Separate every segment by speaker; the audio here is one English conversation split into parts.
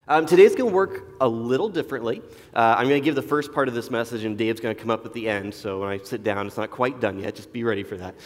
Speaker 1: Today's going to work a little differently. I'm going to give the first part of this message, and Dave's going to come up at the end. So when I sit down, it's not quite done yet. Just be ready for that.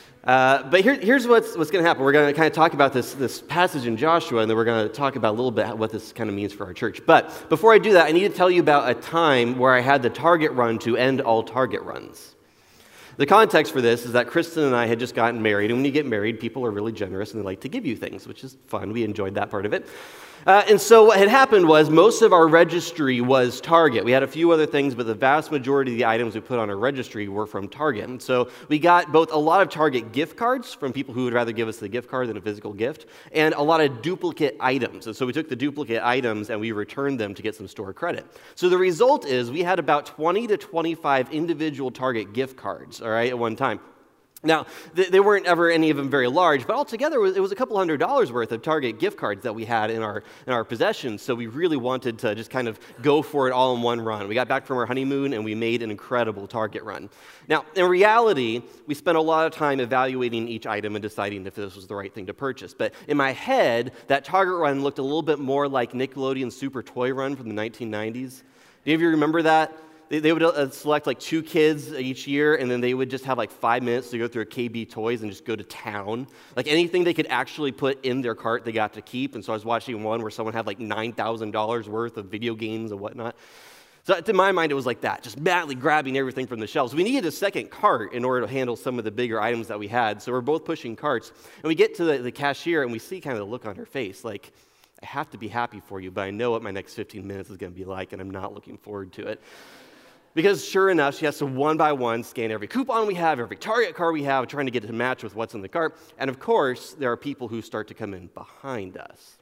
Speaker 1: But here's what's going to happen. We're going to kind of talk about this passage in Joshua, and then we're going to talk about a little bit what this kind of means for our church. But before I do that, I need to tell you about a time where I had the Target run to end all Target runs. The context for this is that Kristen and I had just gotten married, and when you get married, people are really generous, and they like to give you things, which is fun. We enjoyed that part of it. And so what had happened was most of our registry was Target. We had a few other things, but the vast majority of the items we put on our registry were from Target. And so we got both a lot of Target gift cards from people who would rather give us the gift card than a physical gift, and a lot of duplicate items. And so we took the duplicate items and we returned them to get some store credit. So the result is we had about 20 to 25 individual Target gift cards, all right, at one time. Now, they weren't ever any of them very large, but altogether it was a couple $100s worth of Target gift cards that we had in our possession, so we really wanted to just kind of go for it all in one run. We got back from our honeymoon, and we made an incredible Target run. Now, in reality, we spent a lot of time evaluating each item and deciding if this was the right thing to purchase. But in my head, that Target run looked a little bit more like Nickelodeon's Super Toy Run from the 1990s. Do any of you remember that? They would select like 2 kids each year, and then they would just have like 5 minutes to go through a KB Toys and just go to town. Like anything they could actually put in their cart, they got to keep. And so I was watching one where someone had like $9,000 worth of video games and whatnot. So to my mind, it was like that, just madly grabbing everything from the shelves. We needed a second cart in order to handle some of the bigger items that we had. So we're both pushing carts, and we get to the cashier, and we see kind of the look on her face, like, I have to be happy for you, but I know what my next 15 minutes is going to be like, and I'm not looking forward to it. Because sure enough, she has to one by one scan every coupon we have, every Target card we have, trying to get it to match with what's in the cart. And of course, there are people who start to come in behind us.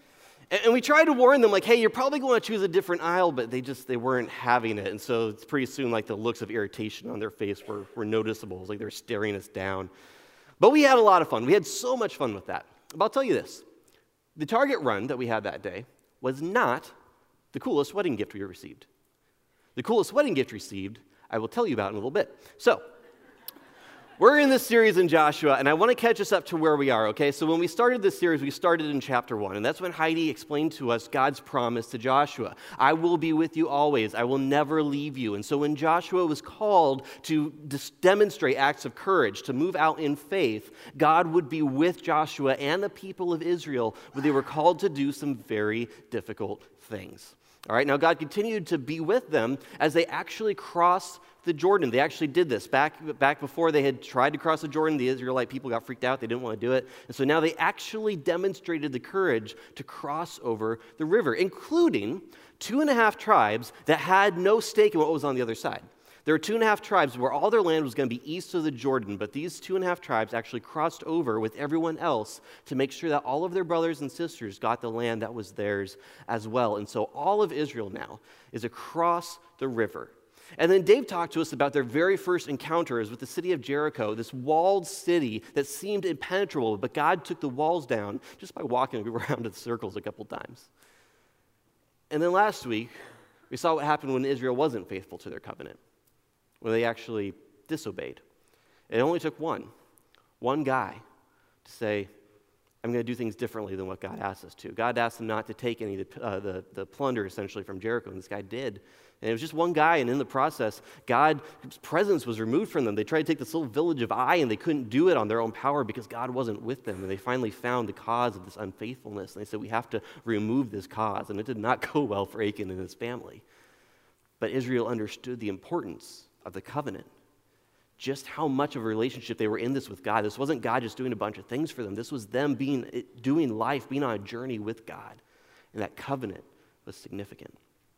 Speaker 1: And we tried to warn them, like, hey, you're probably going to choose a different aisle, but they weren't having it. And so it's pretty soon like the looks of irritation on their face were noticeable. It was like they were staring us down. But we had a lot of fun. We had so much fun with that. But I'll tell you this. The Target run that we had that day was not the coolest wedding gift we received. The coolest wedding gift received, I will tell you about in a little bit. So, we're in this series in Joshua, and I want to catch us up to where we are, okay? So when we started this series, we started in chapter 1, and that's when Heidi explained to us God's promise to Joshua. I will be with you always. I will never leave you. And so when Joshua was called to demonstrate acts of courage, to move out in faith, God would be with Joshua and the people of Israel when they were called to do some very difficult things. All right, now God continued to be with them as they actually crossed the Jordan. They actually did this. Back before they had tried to cross the Jordan, the Israelite people got freaked out. They didn't want to do it. And so now they actually demonstrated the courage to cross over the river, including 2.5 tribes that had no stake in what was on the other side. There were 2.5 tribes where all their land was going to be east of the Jordan, but these 2.5 tribes actually crossed over with everyone else to make sure that all of their brothers and sisters got the land that was theirs as well. And so all of Israel now is across the river. And then Dave talked to us about their very first encounters with the city of Jericho, this walled city that seemed impenetrable, but God took the walls down just by walking around in circles a couple times. And then last week, we saw what happened when Israel wasn't faithful to their covenant, when they actually disobeyed. It only took one guy to say, I'm going to do things differently than what God asked us to. God asked them not to take any of the plunder, essentially, from Jericho, and this guy did. And it was just one guy, and in the process, God's presence was removed from them. They tried to take this little village of Ai, and they couldn't do it on their own power because God wasn't with them. And they finally found the cause of this unfaithfulness, and they said, we have to remove this cause. And it did not go well for Achan and his family. But Israel understood the importance of the covenant, just how much of a relationship they were in this with God. This wasn't God just doing a bunch of things for them. This was them doing life, being on a journey with God. And that covenant was significant.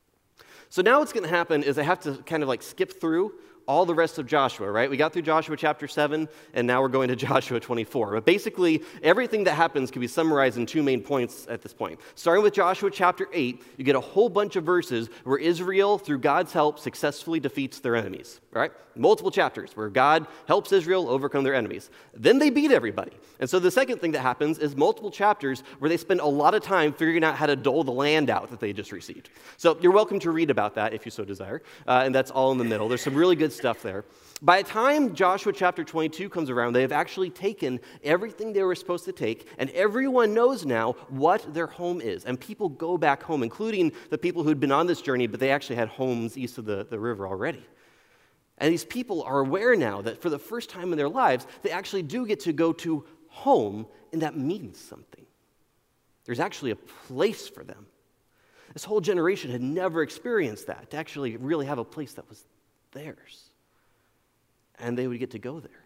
Speaker 1: So now what's going to happen is I have to kind of like skip through all the rest of Joshua, right? We got through Joshua chapter 7, and now we're going to Joshua 24. But basically, everything that happens can be summarized in 2 main points at this point. Starting with Joshua chapter 8, you get a whole bunch of verses where Israel, through God's help, successfully defeats their enemies, right? Multiple chapters where God helps Israel overcome their enemies. Then they beat everybody. And so the second thing that happens is multiple chapters where they spend a lot of time figuring out how to dole the land out that they just received. So you're welcome to read about that if you so desire, and that's all in the middle. There's some really good stuff there. By the time Joshua chapter 22 comes around, they have actually taken everything they were supposed to take, and everyone knows now what their home is. And people go back home, including the people who'd been on this journey, but they actually had homes east of the river already. And these people are aware now that for the first time in their lives, they actually do get to go to home, and that means something. There's actually a place for them. This whole generation had never experienced that, to actually really have a place that was theirs. And they would get to go there.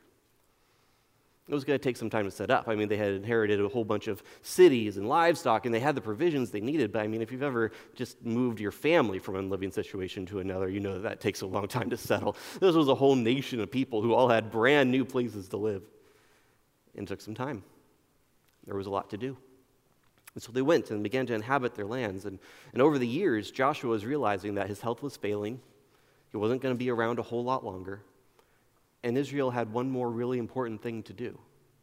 Speaker 1: It was going to take some time to set up. I mean, they had inherited a whole bunch of cities and livestock, and they had the provisions they needed. But I mean, if you've ever just moved your family from one living situation to another, you know that takes a long time to settle. This was a whole nation of people who all had brand new places to live. And it took some time. There was a lot to do. And so they went and began to inhabit their lands. And over the years, Joshua was realizing that his health was failing. He wasn't going to be around a whole lot longer. And Israel had one more really important thing to do.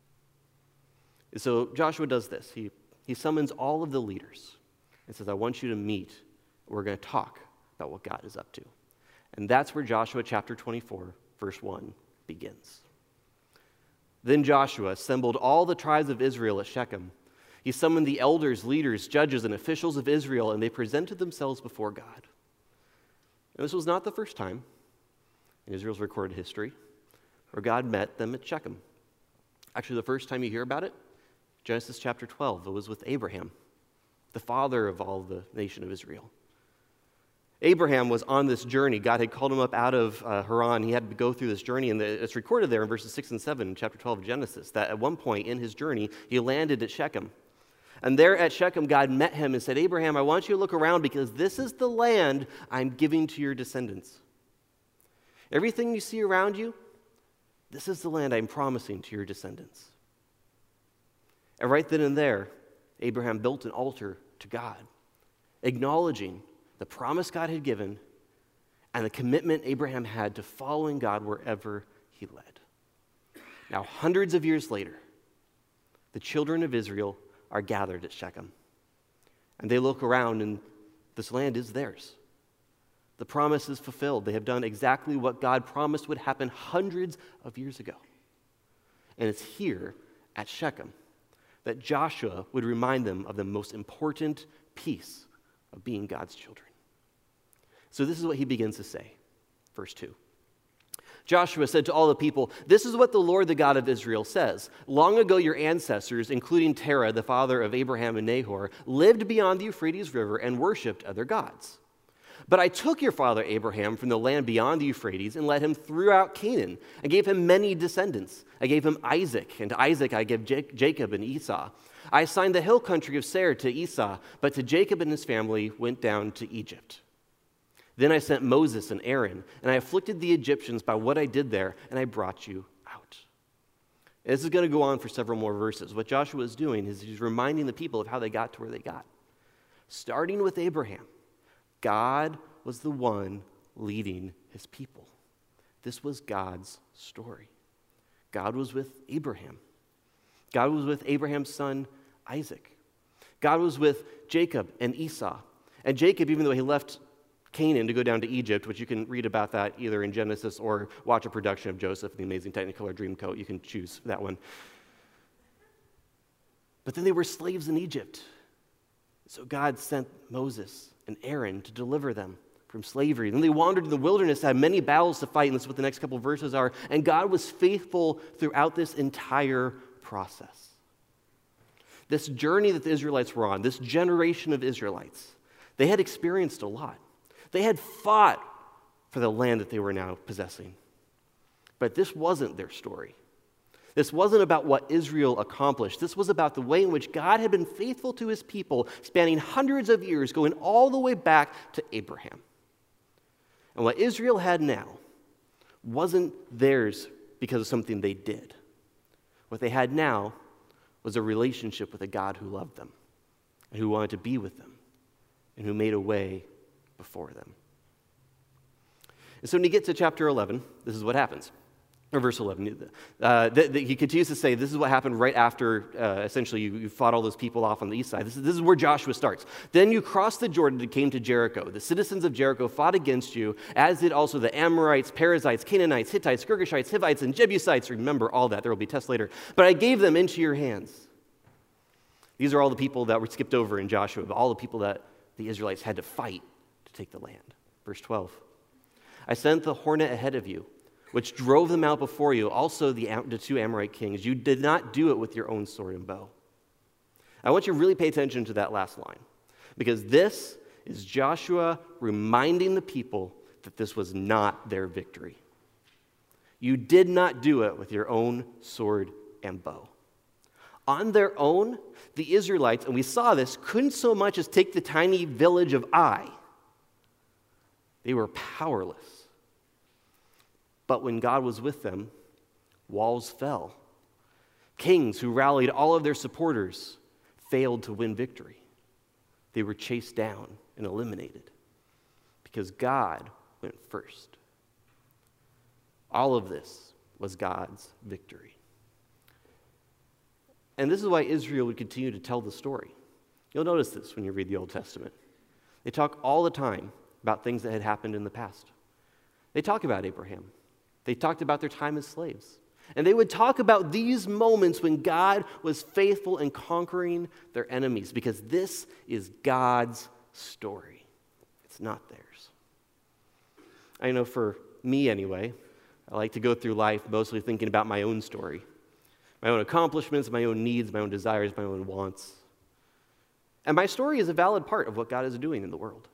Speaker 1: And so Joshua does this. He summons all of the leaders and says, I want you to meet. We're going to talk about what God is up to. And that's where Joshua chapter 24, verse 1 begins. Then Joshua assembled all the tribes of Israel at Shechem. He summoned the elders, leaders, judges, and officials of Israel, and they presented themselves before God. And this was not the first time in Israel's recorded history where God met them at Shechem. Actually, the first time you hear about it, Genesis chapter 12, it was with Abraham, the father of all the nation of Israel. Abraham was on this journey. God had called him up out of Haran. He had to go through this journey, and it's recorded there in verses 6 and 7 in chapter 12 of Genesis, that at one point in his journey, he landed at Shechem. And there at Shechem, God met him and said, Abraham, I want you to look around because this is the land I'm giving to your descendants. Everything you see around you, this is the land I'm promising to your descendants. And right then and there, Abraham built an altar to God, acknowledging the promise God had given and the commitment Abraham had to following God wherever he led. Now, hundreds of years later, the children of Israel are gathered at Shechem. And they look around, and this land is theirs. The promise is fulfilled. They have done exactly what God promised would happen hundreds of years ago. And it's here at Shechem that Joshua would remind them of the most important piece of being God's children. So this is what he begins to say, verse 2. Joshua said to all the people, this is what the Lord, the God of Israel, says. Long ago your ancestors, including Terah, the father of Abraham and Nahor, lived beyond the Euphrates River and worshipped other gods. But I took your father Abraham from the land beyond the Euphrates and led him throughout Canaan and gave him many descendants. I gave him Isaac, and to Isaac I gave Jacob and Esau. I assigned the hill country of Seir to Esau, but to Jacob and his family went down to Egypt. Then I sent Moses and Aaron, and I afflicted the Egyptians by what I did there, and I brought you out. And this is going to go on for several more verses. What Joshua is doing is he's reminding the people of how they got to where they got. Starting with Abraham, God was the one leading his people. This was God's story. God was with Abraham. God was with Abraham's son, Isaac. God was with Jacob and Esau. And Jacob, even though he left Canaan to go down to Egypt, which you can read about that either in Genesis or watch a production of Joseph, the Amazing Technicolor Dreamcoat. You can choose that one. But then they were slaves in Egypt. So God sent Moses and Aaron to deliver them from slavery. Then they wandered in the wilderness, had many battles to fight, and that's what the next couple of verses are. And God was faithful throughout this entire process. This journey that the Israelites were on, this generation of Israelites, they had experienced a lot. They had fought for the land that they were now possessing. But this wasn't their story. This wasn't about what Israel accomplished. This was about the way in which God had been faithful to his people, spanning hundreds of years, going all the way back to Abraham. And what Israel had now wasn't theirs because of something they did. What they had now was a relationship with a God who loved them and who wanted to be with them and who made a way before them. And so when you get to chapter 11, this is what happens. or verse 11. He continues to say, this is what happened right after, essentially, you fought all those people off on the east side. This is where Joshua starts. Then you crossed the Jordan and came to Jericho. The citizens of Jericho fought against you, as did also the Amorites, Perizzites, Canaanites, Hittites, Girgashites, Hivites, and Jebusites. Remember all that. There will be tests later. But I gave them into your hands. These are all the people that were skipped over in Joshua, but all the people that the Israelites had to fight to take the land. Verse 12. I sent the hornet ahead of you, which drove them out before you, also the two Amorite kings. You did not do it with your own sword and bow. I want you to really pay attention to that last line, because this is Joshua reminding the people that this was not their victory. You did not do it with your own sword and bow. On their own, the Israelites, and we saw this, couldn't so much as take the tiny village of Ai. They were powerless. But when God was with them, walls fell. Kings who rallied all of their supporters failed to win victory. They were chased down and eliminated because God went first. All of this was God's victory. And this is why Israel would continue to tell the story. You'll notice this when you read the Old Testament. They talk all the time about things that had happened in the past. They talk about Abraham. They talked about their time as slaves. And they would talk about these moments when God was faithful in conquering their enemies, because this is God's story. It's not theirs. I know for me anyway, I like to go through life mostly thinking about my own story, my own accomplishments, my own needs, my own desires, my own wants. And my story is a valid part of what God is doing in the world.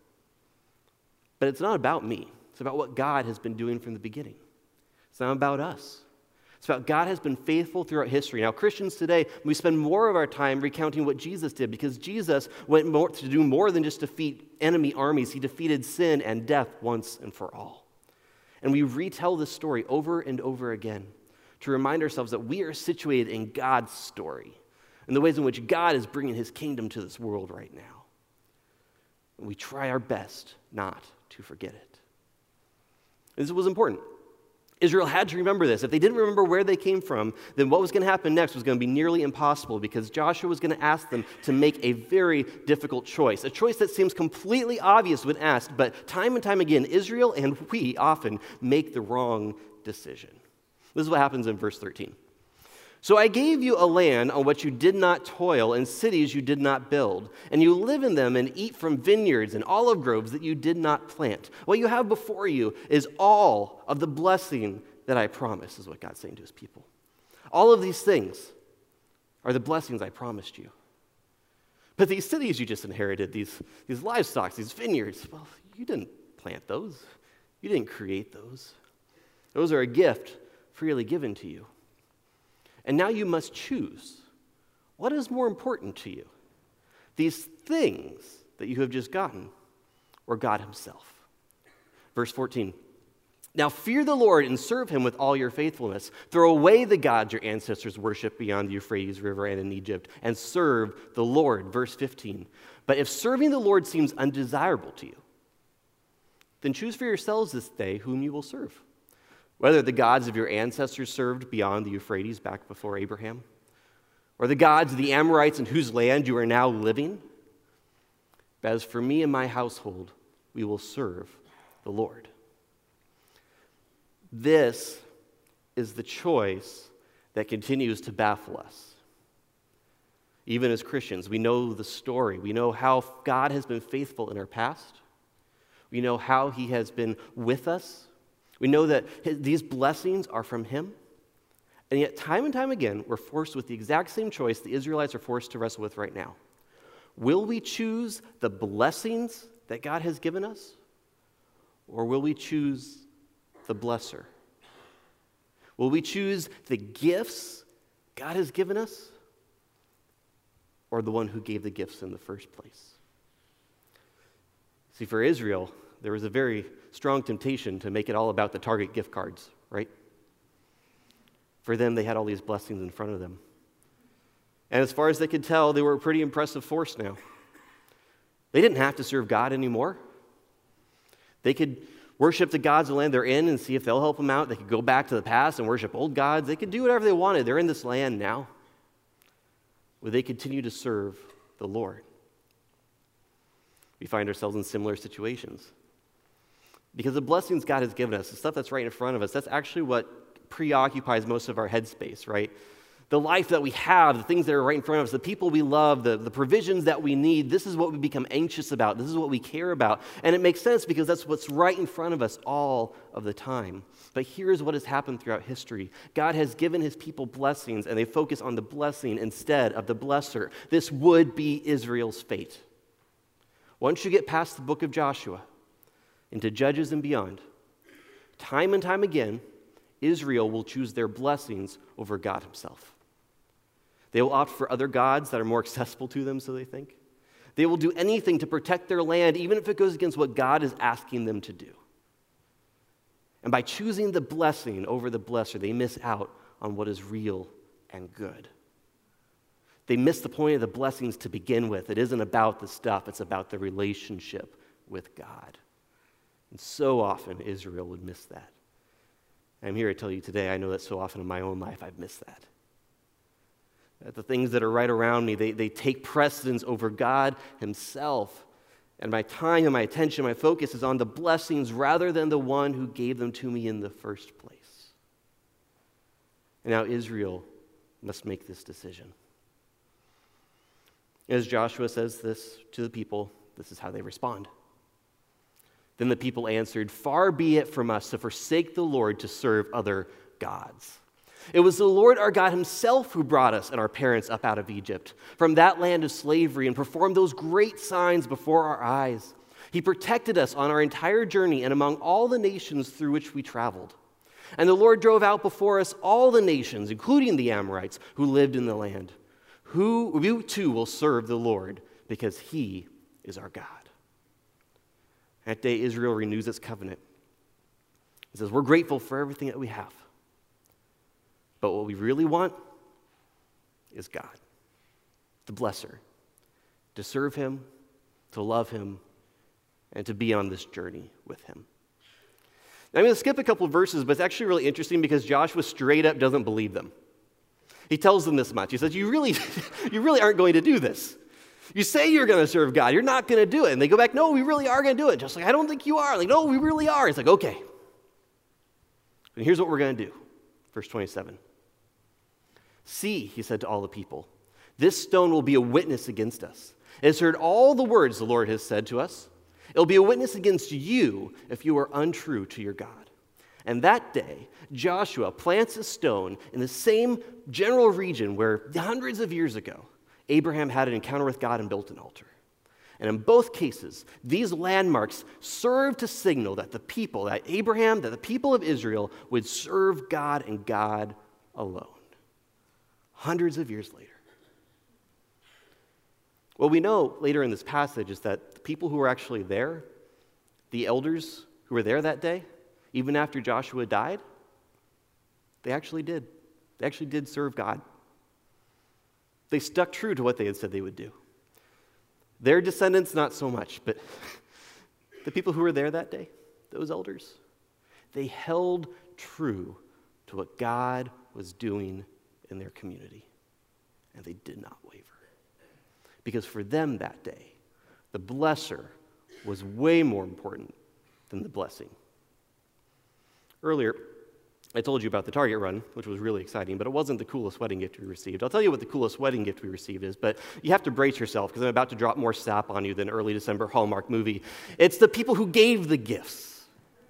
Speaker 1: But it's not about me. It's about what God has been doing from the beginning. It's not about us. It's about God has been faithful throughout history. Now, Christians today, we spend more of our time recounting what Jesus did, because Jesus went to do more than just defeat enemy armies. He defeated sin and death once and for all. And we retell this story over and over again to remind ourselves that we are situated in God's story and the ways in which God is bringing his kingdom to this world right now. And we try our best not to forget it. This was important. Israel had to remember this. If they didn't remember where they came from, then what was going to happen next was going to be nearly impossible, because Joshua was going to ask them to make a very difficult choice, a choice that seems completely obvious when asked, but time and time again, Israel and we often make the wrong decision. This is what happens in verse 13. So I gave you a land on which you did not toil, and cities you did not build, and you live in them and eat from vineyards and olive groves that you did not plant. What you have before you is all of the blessing that I promised, is what God's saying to his people. All of these things are the blessings I promised you. But these cities you just inherited, these livestock, these vineyards, well, you didn't plant those. You didn't create those. Those are a gift freely given to you. And now you must choose. What is more important to you? These things that you have just gotten, or God himself? Verse 14. Now fear the Lord and serve him with all your faithfulness. Throw away the gods your ancestors worshipped beyond the Euphrates River and in Egypt, and serve the Lord. Verse 15. But if serving the Lord seems undesirable to you, then choose for yourselves this day whom you will serve. Whether the gods of your ancestors served beyond the Euphrates back before Abraham, or the gods of the Amorites in whose land you are now living. But as for me and my household, we will serve the Lord. This is the choice that continues to baffle us. Even as Christians, we know the story. We know how God has been faithful in our past. We know how he has been with us. We know that these blessings are from him. And yet, time and time again, we're forced with the exact same choice the Israelites are forced to wrestle with right now. Will we choose the blessings that God has given us? Or will we choose the blesser? Will we choose the gifts God has given us? Or the one who gave the gifts in the first place? See, for Israel, there was a very strong temptation to make it all about the Target gift cards, right? For them, they had all these blessings in front of them. And as far as they could tell, they were a pretty impressive force now. They didn't have to serve God anymore. They could worship the gods of the land they're in and see if they'll help them out. They could go back to the past and worship old gods. They could do whatever they wanted. They're in this land now. Would they continue to serve the Lord? We find ourselves in similar situations. Because the blessings God has given us, the stuff that's right in front of us, that's actually what preoccupies most of our headspace, right? The life that we have, the things that are right in front of us, the people we love, the provisions that we need, this is what we become anxious about. This is what we care about. And it makes sense because that's what's right in front of us all of the time. But here's what has happened throughout history. God has given his people blessings, and they focus on the blessing instead of the blesser. This would be Israel's fate. Once you get past the book of Joshua into Judges and beyond, time and time again, Israel will choose their blessings over God himself. They will opt for other gods that are more accessible to them, so they think. They will do anything to protect their land, even if it goes against what God is asking them to do. And by choosing the blessing over the blesser, they miss out on what is real and good. They miss the point of the blessings to begin with. It isn't about the stuff, it's about the relationship with God. And so often Israel would miss that. I'm here to tell you today, I know that so often in my own life I've missed that. That the things that are right around me, they take precedence over God himself. And my time and my attention, my focus is on the blessings rather than the one who gave them to me in the first place. And now Israel must make this decision. As Joshua says this to the people, this is how they respond. Then the people answered, "Far be it from us to forsake the Lord to serve other gods. It was the Lord our God himself who brought us and our parents up out of Egypt, from that land of slavery, and performed those great signs before our eyes. He protected us on our entire journey and among all the nations through which we traveled. And the Lord drove out before us all the nations, including the Amorites, who lived in the land. You too will serve the Lord, because he is our God." That day, Israel renews its covenant. It says, we're grateful for everything that we have. But what we really want is God, the blesser, to serve him, to love him, and to be on this journey with him. Now, I'm going to skip a couple of verses, but it's actually really interesting because Joshua straight up doesn't believe them. He tells them this much. He says, you really aren't going to do this. You say you're going to serve God. You're not going to do it. And they go back, no, we really are going to do it. Just like, I don't think you are. Like, no, we really are. It's like, okay. And here's what we're going to do. Verse 27. "See," he said to all the people, "this stone will be a witness against us. It has heard all the words the Lord has said to us. It will be a witness against you if you are untrue to your God." And that day, Joshua plants a stone in the same general region where hundreds of years ago, Abraham had an encounter with God and built an altar. And in both cases, these landmarks serve to signal that the people of Israel would serve God and God alone. Hundreds of years later. What we know later in this passage is that the people who were actually there, the elders who were there that day, even after Joshua died, they actually did. They actually did serve God. They stuck true to what they had said they would do. Their descendants, not so much, but the people who were there that day, those elders, they held true to what God was doing in their community, and they did not waver. Because for them that day, the blesser was way more important than the blessing. Earlier, I told you about the Target run, which was really exciting, but it wasn't the coolest wedding gift we received. I'll tell you what the coolest wedding gift we received is, but you have to brace yourself because I'm about to drop more sap on you than an early December Hallmark movie. It's the people who gave the gifts.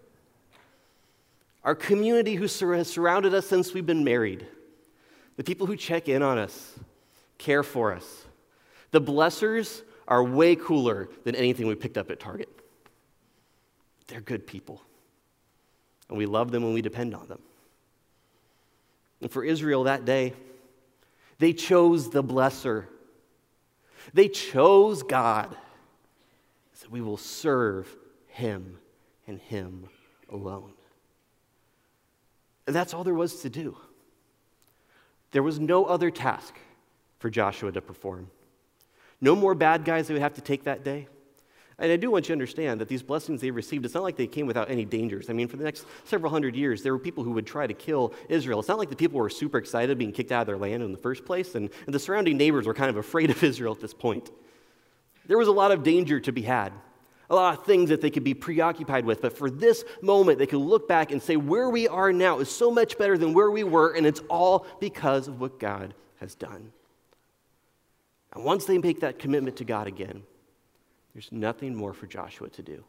Speaker 1: Our community who has surrounded us since we've been married. The people who check in on us, care for us. The blessers are way cooler than anything we picked up at Target. They're good people. And we love them and we depend on them. And for Israel that day, they chose the blesser. They chose God. They said, we will serve him and him alone. And that's all there was to do. There was no other task for Joshua to perform. No more bad guys they would have to take that day. And I do want you to understand that these blessings they received, it's not like they came without any dangers. I mean, for the next several hundred years, there were people who would try to kill Israel. It's not like the people were super excited being kicked out of their land in the first place, and the surrounding neighbors were kind of afraid of Israel at this point. There was a lot of danger to be had, a lot of things that they could be preoccupied with. But for this moment, they could look back and say, where we are now is so much better than where we were, and it's all because of what God has done. And once they make that commitment to God again, there's nothing more for Joshua to do.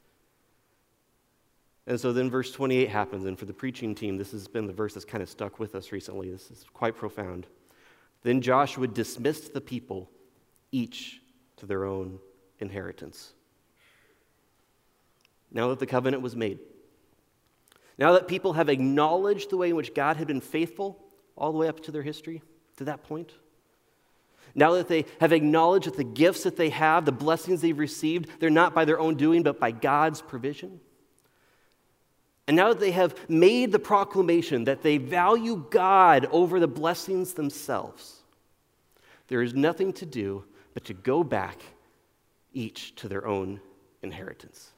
Speaker 1: And so then verse 28 happens, and for the preaching team, this has been the verse that's kind of stuck with us recently. This is quite profound. Then Joshua dismissed the people, each to their own inheritance. Now that the covenant was made, now that people have acknowledged the way in which God had been faithful all the way up to their history, to that point, now that they have acknowledged that the gifts that they have, the blessings they've received, they're not by their own doing, but by God's provision. And now that they have made the proclamation that they value God over the blessings themselves, there is nothing to do but to go back each to their own inheritance.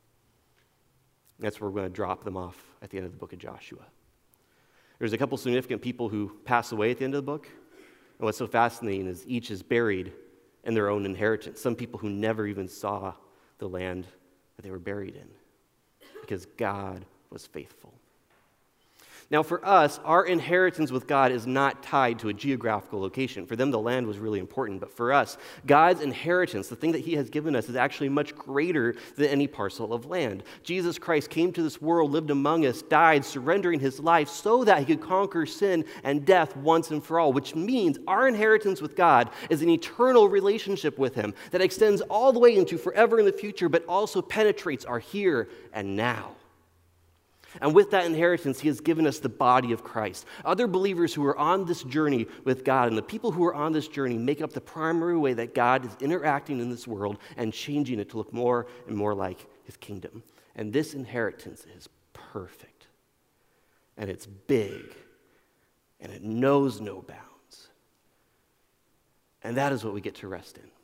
Speaker 1: That's where we're going to drop them off at the end of the book of Joshua. There's a couple significant people who pass away at the end of the book. And what's so fascinating is each is buried in their own inheritance. Some people who never even saw the land that they were buried in because God was faithful. Now for us, our inheritance with God is not tied to a geographical location. For them, the land was really important. But for us, God's inheritance, the thing that he has given us, is actually much greater than any parcel of land. Jesus Christ came to this world, lived among us, died, surrendering his life so that he could conquer sin and death once and for all, which means our inheritance with God is an eternal relationship with him that extends all the way into forever in the future, but also penetrates our here and now. And with that inheritance, he has given us the body of Christ. Other believers who are on this journey with God, and the people who are on this journey make up the primary way that God is interacting in this world and changing it to look more and more like his kingdom. And this inheritance is perfect. And it's big. And it knows no bounds. And that is what we get to rest in.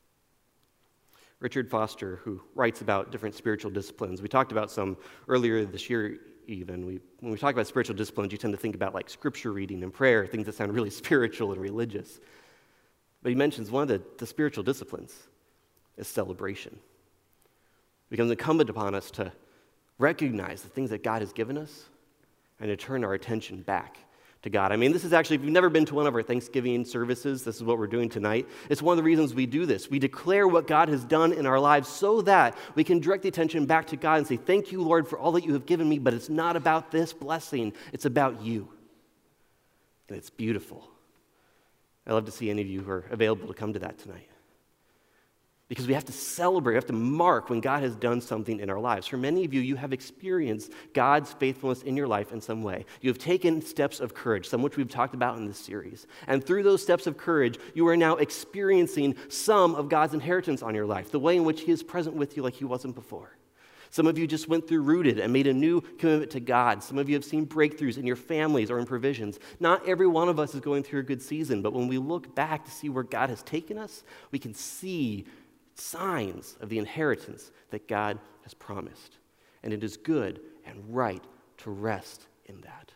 Speaker 1: Richard Foster, who writes about different spiritual disciplines, we talked about some earlier this year even. When we talk about spiritual disciplines, you tend to think about like scripture reading and prayer, things that sound really spiritual and religious. But he mentions one of the spiritual disciplines is celebration. It becomes incumbent upon us to recognize the things that God has given us and to turn our attention back to God. I mean, this is actually, if you've never been to one of our Thanksgiving services, this is what we're doing tonight. It's one of the reasons we do this. We declare what God has done in our lives so that we can direct the attention back to God and say, thank you, Lord, for all that you have given me, but it's not about this blessing. It's about you. And it's beautiful. I'd love to see any of you who are available to come to that tonight. Because we have to celebrate, we have to mark when God has done something in our lives. For many of you, you have experienced God's faithfulness in your life in some way. You have taken steps of courage, some which we've talked about in this series. And through those steps of courage, you are now experiencing some of God's inheritance on your life, the way in which he is present with you like he wasn't before. Some of you just went through Rooted and made a new commitment to God. Some of you have seen breakthroughs in your families or in provisions. Not every one of us is going through a good season, but when we look back to see where God has taken us, we can see signs of the inheritance that God has promised. And it is good and right to rest in that.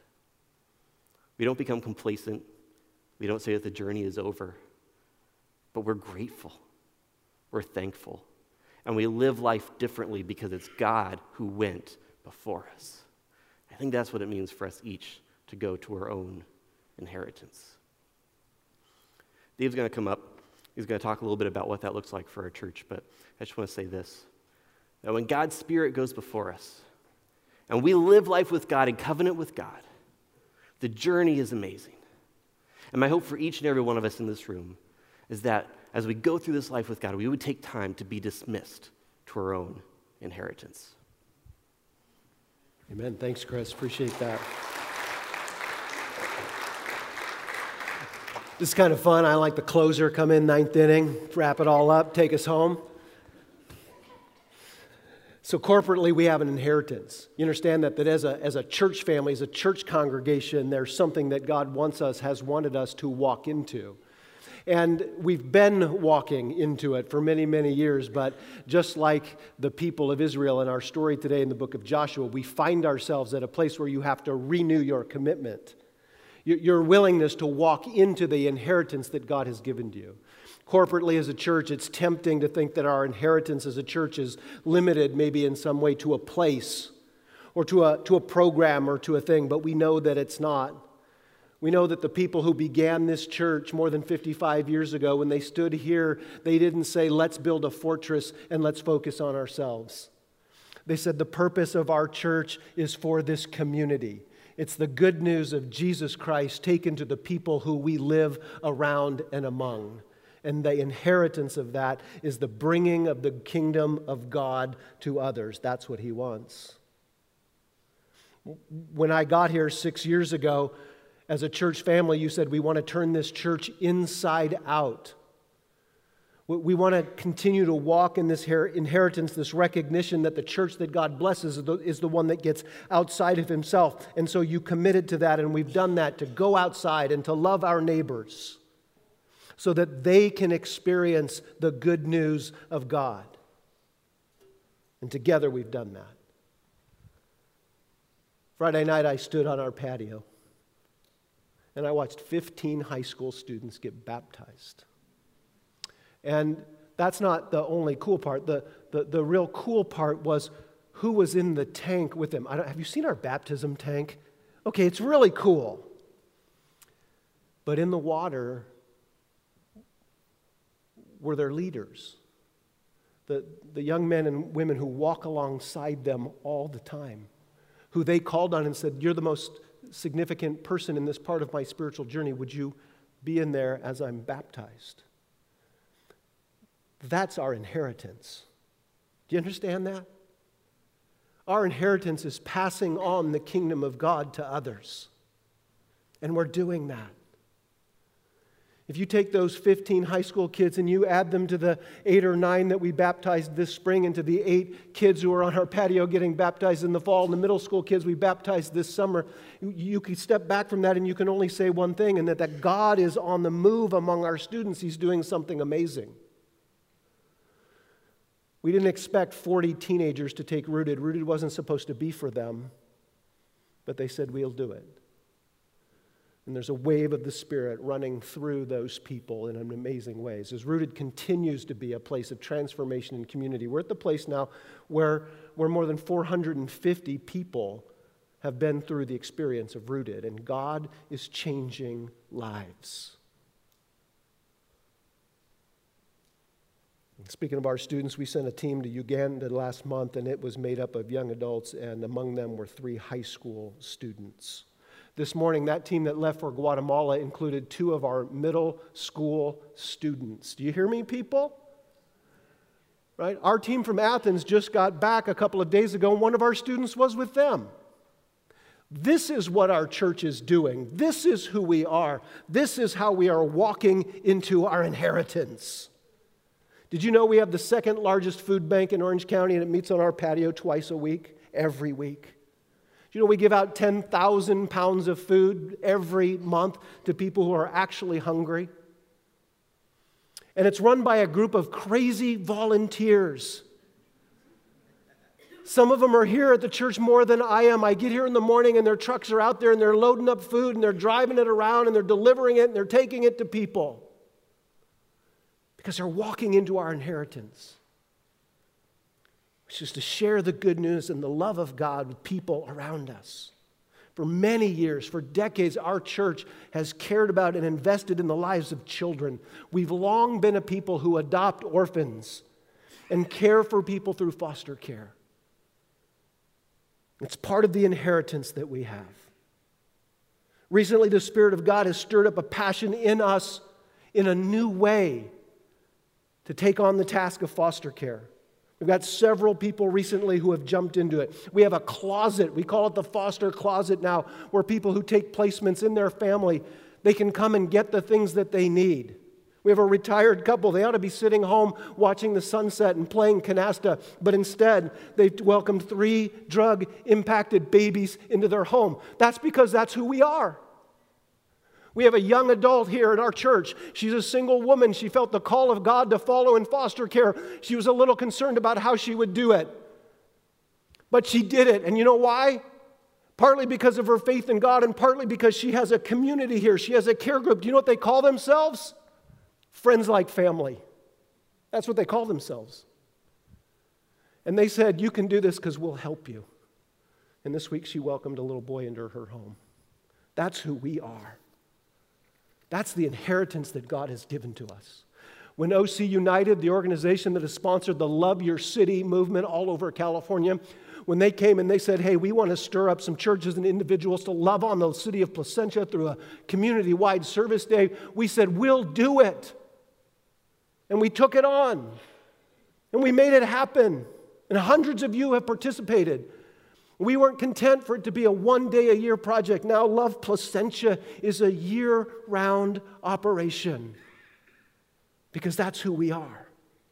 Speaker 1: We don't become complacent. We don't say that the journey is over. But we're grateful. We're thankful. And we live life differently because it's God who went before us. I think that's what it means for us each to go to our own inheritance. Dave's going to come up. He's going to talk a little bit about what that looks like for our church, but I just want to say this, that when God's Spirit goes before us, and we live life with God in covenant with God, the journey is amazing. And my hope for each and every one of us in this room is that as we go through this life with God, we would take time to be dismissed to our own inheritance.
Speaker 2: Amen. Thanks, Chris. Appreciate that. This is kind of fun. I like the closer, come in ninth inning, wrap it all up, take us home. So corporately, we have an inheritance. You understand that as a church family, as a church congregation, there's something that God has wanted us to walk into. And we've been walking into it for many, many years, but just like the people of Israel in our story today in the book of Joshua, we find ourselves at a place where you have to renew your commitment, your willingness to walk into the inheritance that God has given to you. Corporately as a church, it's tempting to think that our inheritance as a church is limited maybe in some way to a place or to a program or to a thing, but we know that it's not. We know that the people who began this church more than 55 years ago, when they stood here, they didn't say, let's build a fortress and let's focus on ourselves. They said the purpose of our church is for this community. It's the good news of Jesus Christ taken to the people who we live around and among. And the inheritance of that is the bringing of the kingdom of God to others. That's what He wants. When I got here 6 years ago, as a church family, you said, we want to turn this church inside out. We want to continue to walk in this inheritance, this recognition that the church that God blesses is the one that gets outside of Himself. And so you committed to that, and we've done that, to go outside and to love our neighbors so that they can experience the good news of God. And together we've done that. Friday night I stood on our patio and I watched 15 high school students get baptized. And that's not the only cool part. The real cool part was who was in the tank with them. Have you seen our baptism tank? Okay, it's really cool. But in the water were their leaders, the young men and women who walk alongside them all the time, who they called on and said, you're the most significant person in this part of my spiritual journey. Would you be in there as I'm baptized? That's our inheritance. Do you understand that? Our inheritance is passing on the kingdom of God to others. And we're doing that. If you take those 15 high school kids and you add them to the 8 or 9 that we baptized this spring and to the 8 kids who are on our patio getting baptized in the fall and the middle school kids we baptized this summer, you can step back from that and you can only say one thing, and that God is on the move among our students. He's doing something amazing. We didn't expect 40 teenagers to take Rooted. Rooted wasn't supposed to be for them, but they said, we'll do it. And there's a wave of the Spirit running through those people in amazing ways. As Rooted continues to be a place of transformation and community, we're at the place now where more than 450 people have been through the experience of Rooted, and God is changing lives. Speaking of our students, we sent a team to Uganda last month, and it was made up of young adults, and among them were 3 high school students. This morning, that team that left for Guatemala included 2 of our middle school students. Do you hear me, people? Right? Our team from Athens just got back a couple of days ago, and one of our students was with them. This is what our church is doing. This is who we are. This is how we are walking into our inheritance. Did you know we have the 2nd largest food bank in Orange County, and it meets on our patio twice a week, every week? You know, we give out 10,000 pounds of food every month to people who are actually hungry. And it's run by a group of crazy volunteers. Some of them are here at the church more than I am. I get here in the morning and their trucks are out there and they're loading up food and they're driving it around and they're delivering it and they're taking it to people. Because they're walking into our inheritance. Which is to share the good news and the love of God with people around us. For many years, for decades, our church has cared about and invested in the lives of children. We've long been a people who adopt orphans and care for people through foster care. It's part of the inheritance that we have. Recently, the Spirit of God has stirred up a passion in us in a new way to take on the task of foster care. We've got several people recently who have jumped into it. We have a closet. We call it the foster closet now, where people who take placements in their family, they can come and get the things that they need. We have a retired couple. They ought to be sitting home watching the sunset and playing canasta, but instead they've welcomed 3 drug-impacted babies into their home. That's because that's who we are. We have a young adult here in our church. She's a single woman. She felt the call of God to follow in foster care. She was a little concerned about how she would do it. But she did it. And you know why? Partly because of her faith in God and partly because she has a community here. She has a care group. Do you know what they call themselves? Friends like family. That's what they call themselves. And they said, you can do this because we'll help you. And this week she welcomed a little boy into her home. That's who we are. That's the inheritance that God has given to us. When OC United, the organization that has sponsored the Love Your City movement all over California, when they came and they said, hey, we want to stir up some churches and individuals to love on the city of Placentia through a community-wide service day, we said, we'll do it. And we took it on. And we made it happen. And hundreds of you have participated. We weren't content for it to be a one-day-a-year project. Now Love Placentia is a year-round operation because that's who we are.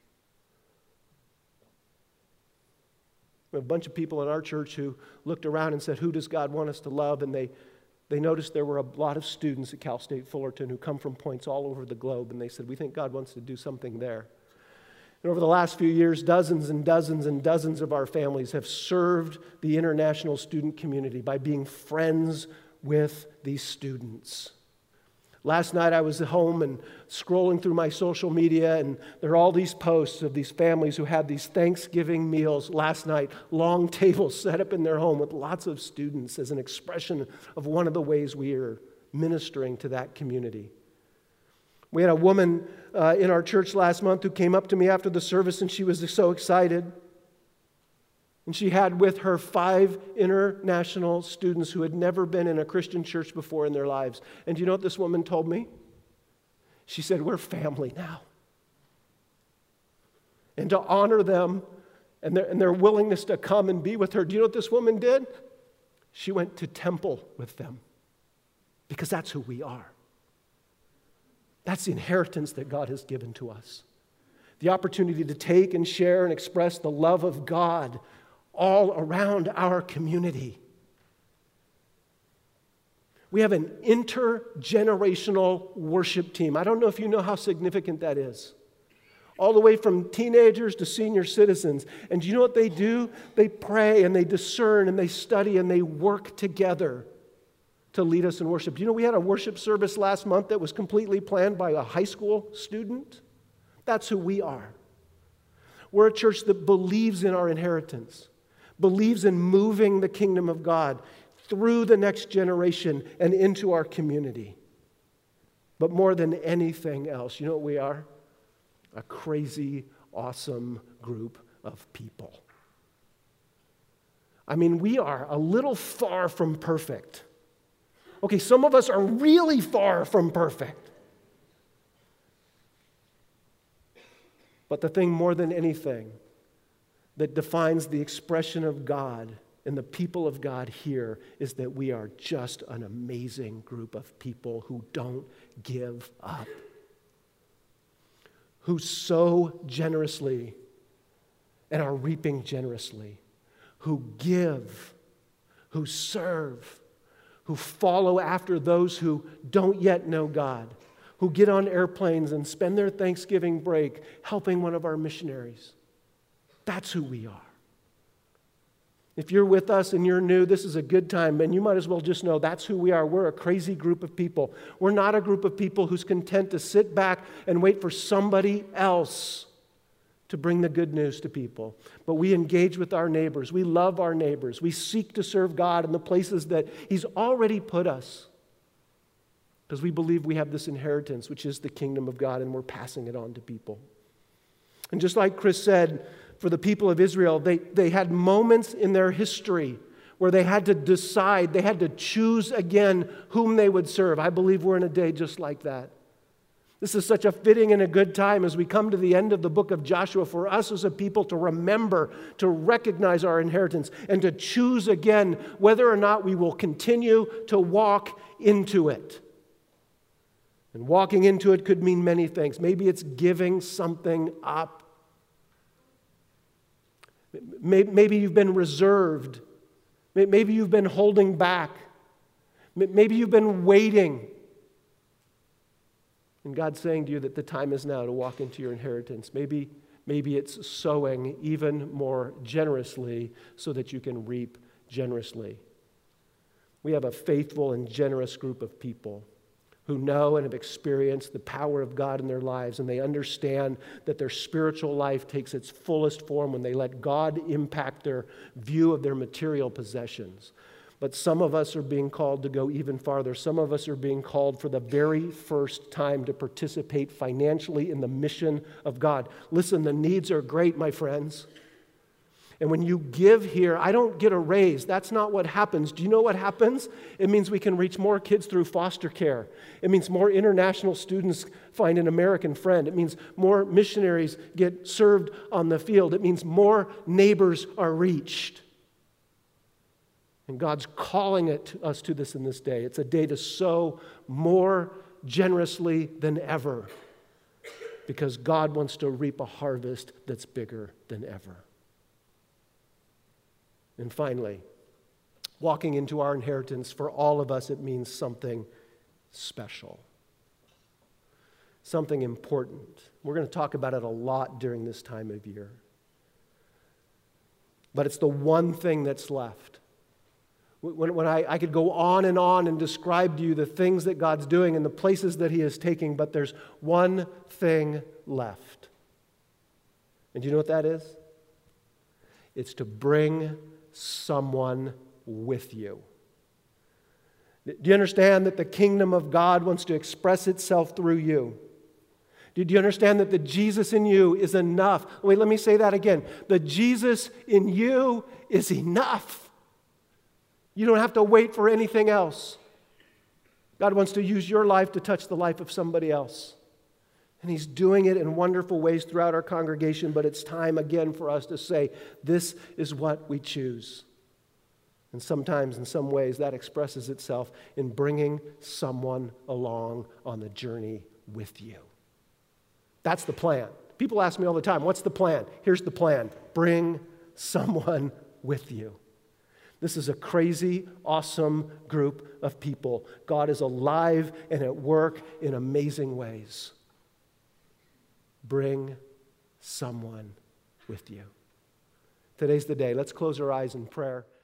Speaker 2: We have a bunch of people in our church who looked around and said, who does God want us to love? And they noticed there were a lot of students at Cal State Fullerton who come from points all over the globe, and they said, we think God wants to do something there. And over the last few years, dozens and dozens and dozens of our families have served the international student community by being friends with these students. Last night I was at home and scrolling through my social media, and there are all these posts of these families who had these Thanksgiving meals last night, long tables set up in their home with lots of students as an expression of one of the ways we are ministering to that community. We had a woman in our church last month who came up to me after the service, and she was so excited. And she had with her 5 international students who had never been in a Christian church before in their lives. And do you know what this woman told me? She said, we're family now. And to honor them and their willingness to come and be with her, do you know what this woman did? She went to temple with them because that's who we are. That's the inheritance that God has given to us. The opportunity to take and share and express the love of God all around our community. We have an intergenerational worship team. I don't know if you know how significant that is. All the way from teenagers to senior citizens. And do you know what they do? They pray and they discern and they study and they work together to lead us in worship. Do you know we had a worship service last month that was completely planned by a high school student? That's who we are. We're a church that believes in our inheritance, believes in moving the kingdom of God through the next generation and into our community. But more than anything else, you know what we are? A crazy, awesome group of people. I mean, we are a little far from perfect. Okay, some of us are really far from perfect. But the thing more than anything that defines the expression of God and the people of God here is that we are just an amazing group of people who don't give up, who sow generously and are reaping generously, who give, who serve, who follow after those who don't yet know God, who get on airplanes and spend their Thanksgiving break helping one of our missionaries. That's who we are. If you're with us and you're new, this is a good time, and you might as well just know that's who we are. We're a crazy group of people. We're not a group of people who's content to sit back and wait for somebody else to bring the good news to people. But we engage with our neighbors. We love our neighbors. We seek to serve God in the places that He's already put us because we believe we have this inheritance, which is the kingdom of God, and we're passing it on to people. And just like Chris said, for the people of Israel, they had moments in their history where they had to decide, they had to choose again whom they would serve. I believe we're in a day just like that. This is such a fitting and a good time as we come to the end of the book of Joshua for us as a people to remember, to recognize our inheritance, and to choose again whether or not we will continue to walk into it. And walking into it could mean many things. Maybe it's giving something up. Maybe you've been reserved. Maybe you've been holding back. Maybe you've been waiting. And God's saying to you that the time is now to walk into your inheritance. Maybe it's sowing even more generously so that you can reap generously. We have a faithful and generous group of people who know and have experienced the power of God in their lives, and they understand that their spiritual life takes its fullest form when they let God impact their view of their material possessions. But some of us are being called to go even farther. Some of us are being called for the very first time to participate financially in the mission of God. Listen, the needs are great, my friends. And when you give here, I don't get a raise. That's not what happens. Do you know what happens? It means we can reach more kids through foster care. It means more international students find an American friend. It means more missionaries get served on the field. It means more neighbors are reached. And God's calling us to this in this day. It's a day to sow more generously than ever because God wants to reap a harvest that's bigger than ever. And finally, walking into our inheritance, for all of us, it means something special, something important. We're going to talk about it a lot during this time of year. But it's the one thing that's left. When I could go on and describe to you the things that God's doing and the places that He is taking, but there's one thing left. And do you know what that is? It's to bring someone with you. Do you understand that the kingdom of God wants to express itself through you? Do you understand that the Jesus in you is enough? Wait, let me say that again. The Jesus in you is enough. You don't have to wait for anything else. God wants to use your life to touch the life of somebody else. And He's doing it in wonderful ways throughout our congregation, but it's time again for us to say, this is what we choose. And sometimes, in some ways, that expresses itself in bringing someone along on the journey with you. That's the plan. People ask me all the time, what's the plan? Here's the plan. Bring someone with you. This is a crazy, awesome group of people. God is alive and at work in amazing ways. Bring someone with you. Today's the day. Let's close our eyes in prayer.